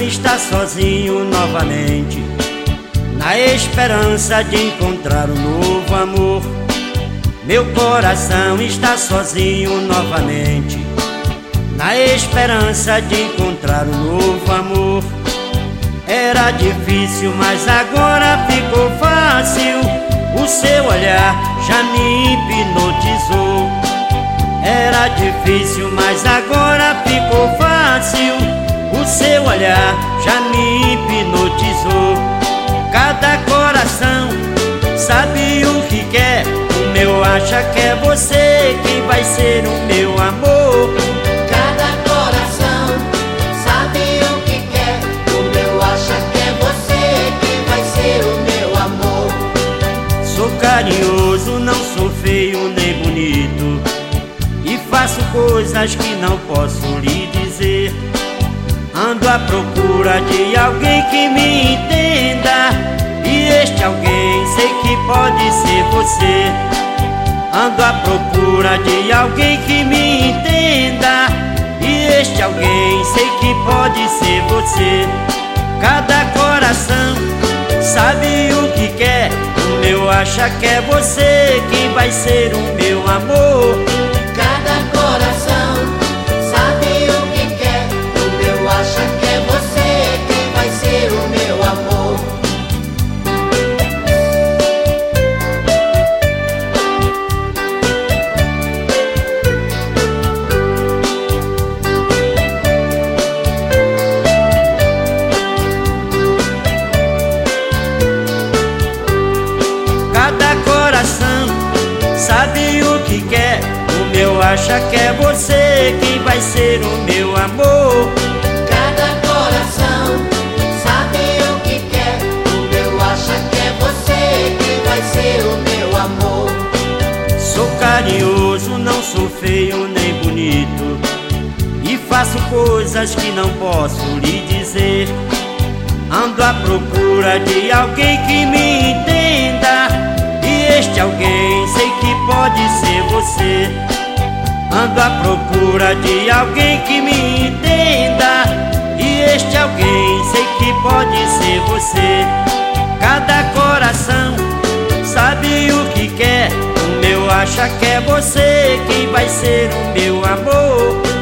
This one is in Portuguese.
está sozinho novamente, na esperança de encontrar um novo amor. Meu coração está sozinho novamente, na esperança de encontrar um novo amor. Era difícil, mas agora ficou fácil. O seu olhar já me hipnotizou. Era difícil, mas agora ficou fácil. O seu olhar já me hipnotizou. Cada coração sabe o que quer. O meu acha que é você quem vai ser o meu amor. Cada coração sabe o que quer. O meu acha que é você quem vai ser o meu amor. Sou carinhoso, não sou feio nem bonito, e faço coisas que não posso lhe dizer. Ando à procura de alguém que me entenda, e este alguém sei que pode ser você. Ando à procura de alguém que me entenda, e este alguém sei que pode ser você. Cada coração sabe o que quer. O meu acha que é você quem vai ser o meu amor. Cada coração sabe o que quer. O meu acha que é você quem vai ser o meu amor. Cada coração sabe o que quer. O meu acha que é você quem vai ser o meu amor. Cada coração sabe o que quer. O meu acha que é você quem vai ser o meu amor. Sou carinhoso, não sou feio nem bonito, e faço coisas que não posso lhe dizer. Ando à procura de alguém que me entenda, e este alguém sei que pode ser você. Ando à procura de alguém que me entenda, e este alguém sei que pode ser você. Cada coração sabe o que quer. O meu acha que é você quem vai ser o meu amor.